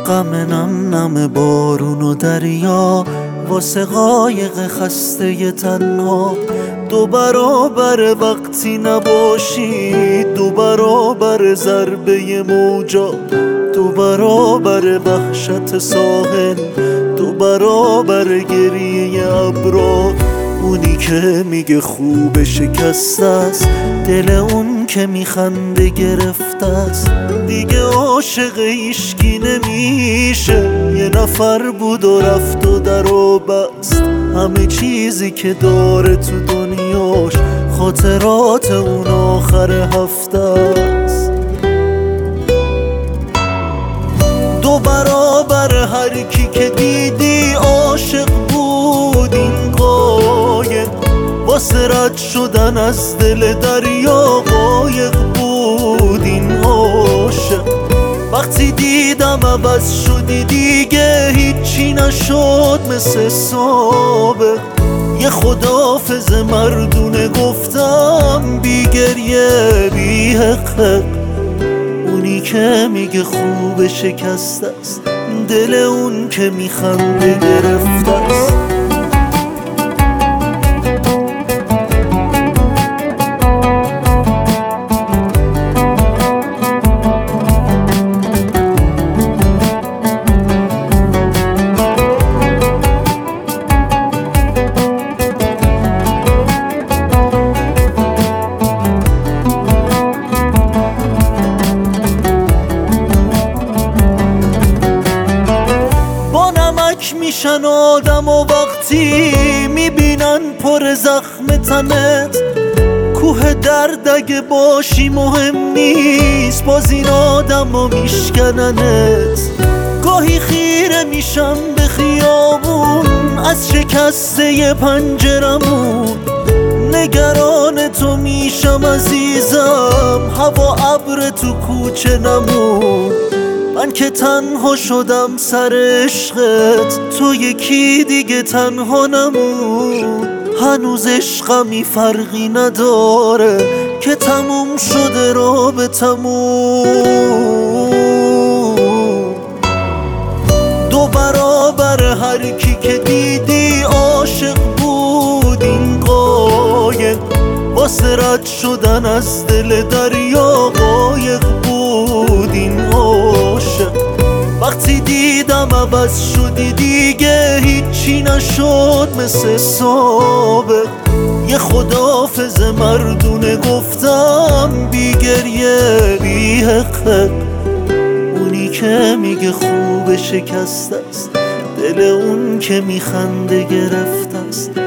غم نم نم بارون و دریا واسه قایق خسته تنها. 2 برابر وقتی نباشی، 2 برابر ضربه موجا، 2 برابر وحشت ساحل، 2 برابر گریه ابرا. اونی که میگه خوب شکست است، دل اون که میخنده گرفته است. دیگه عاشق هیشکی نمیشه، یه نفر بود و رفت و در و بست. همه چیزی که داره تو دنیاش خاطرات اون آخر هفته است. 2 برابر هر کی که دیدی عاشق بود این قایق، واسه رد شدن از دل دریا قایق بود این عاشق. وقتی دیدم عوض شدی دیگه هیچی نشد مثل سابق. یه خداحافظ مردونه گفتم بی گریه بی حق. اونی که میگه خوب شکست است، دل اون که میخنده گرفته است. میشن آدم و وقتی میبینن پر زخم تنت. کوه درد اگه باشی مهم نیست، باز این آدم و میشکننت. گاهی خیره میشم به خیابون از شکسته پنجرمون، نگران تو میشم عزیزم، هوا ابر تو کوچه نمون. من که تنها شدم سر عشقت، تو یکی دیگه تنها نمون. هنوز عشقمی فرقی نداره که تموم شده رابطمون. 2 برابر هر کی که دیدی عاشق بود این قایق، واسه رد شدن از دل دریا قایق بود این عاشق. وقتی دیدم عوض شدی دیگه هیچی نشد مثل سابق. یه خداحافظ مردونه گفتم بی گریه بی حق. اونی که میگه خوب شکست است، دل اون که میخنده گرفته است.